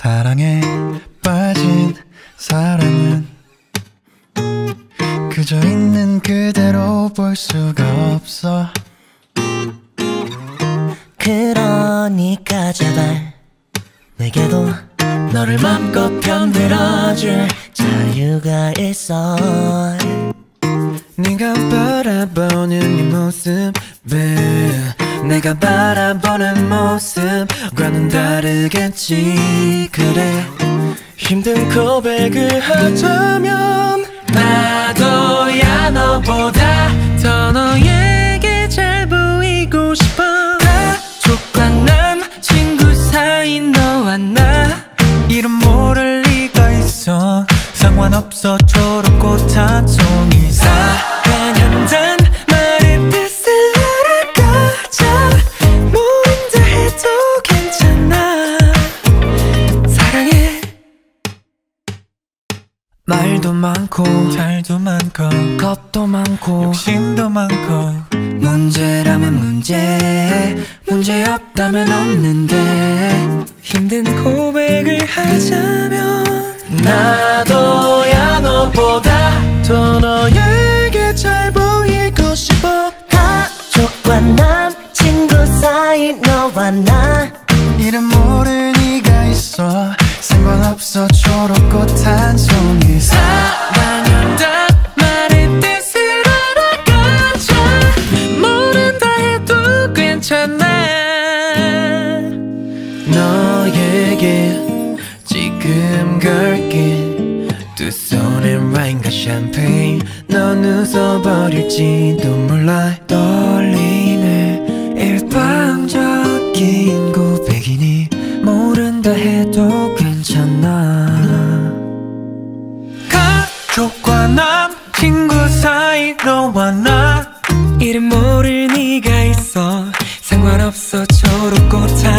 사랑에 빠진 사람은 그저 있는 그대로 볼 수가 없어. 그러니까 제발 내게도 너를 맘껏 편들어줄 자유가 있어. 네가 바라보는 네 모습은 내가 바라보는 모습과는 다르겠지. 그래, 힘든 고백을 하자면 나도야 너보다 더 너에게 잘 보이고 싶어. 가족과 남친구 사이인 너와 나 이름 모를 리가 있어. 상관없어 초록꽃 한 송이 사랑한단 말의 뜻을 알아가자. 모른다 해도 괜찮아. 사랑해. 말도 많고 잘도 많고 겁도 많고 욕심도 많고 문제라면 문제 없다면 없는데 힘든 고백을 하자면 나도야 너보다 더 너에게 잘 보이고 싶어. 가족과 남친구 사이 너와 나 이름 모를 네가 있어. 상관없어 초록꽃 한 송이 사랑한다 말의 뜻을 알아가자. 모른다 해도 괜찮아. 너에게 지금 걸긴 두 손에 와인과 샴페인. 넌 웃어버릴지도 몰라. 떨리는 일방적인 고백이니 모른다 해도 괜찮아. 가족과 남친구 사이 너와 나 이름 모를 네가 있어. 상관없어 초록꽃